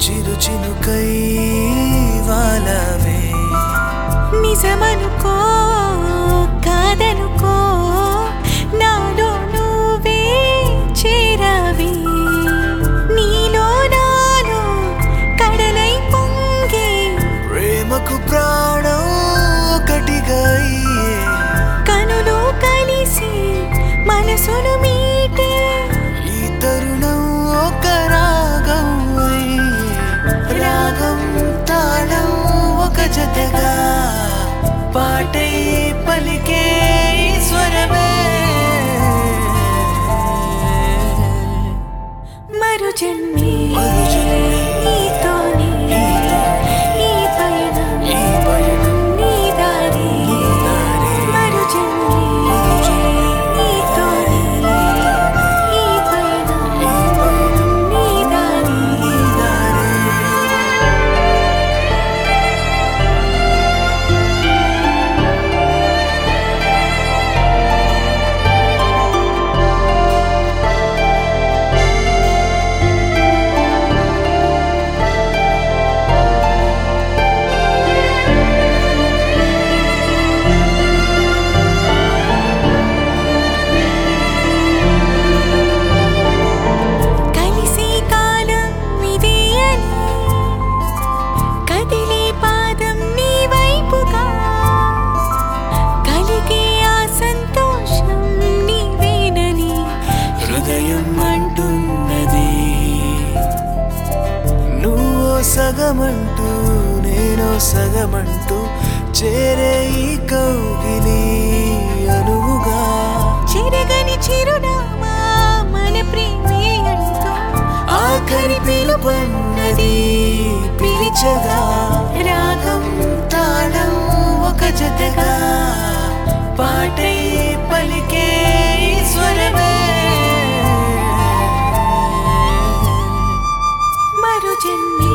చిరు చినుకై వాలవే నిజమనుకో కాదనుకో నాలో నువ్వే చేరావి నీలో నాలో కడలై పొంగే ప్రేమకు ప్రాణం ఒకటిగా అయ్యే కనులు కలిసి మనసును మీటే ఈ తరుణం ఒక రాగం అయ్యే రాగం తాళం ఒక జతగా పాటై పలికే ఈ స్వరమే మరు జన్మే మరు జన్మే నీతోనే ఈ పయనం నీ దారి మరు జన్మే నీతోనే ఈ పయనం నీ దారి కలిసే కాలం ఇదే అని కదిలే పాదం నీ వైపుగా కలిగే ఆ సంతోషం నీవేనని హృదయం అంటున్నది నువ్వో సగమంటూ నేనో సగమంటూ చేరే ఈ కౌగిలి అనువుగా చిరగని చిరునామా మన ప్రేమే అంటూ ఆఖరి పిలుపన్నది పిలిచగా రాగం తాళం ఒక జతగా పాటై పలికే ఈ స్వరమే మరు జన్మే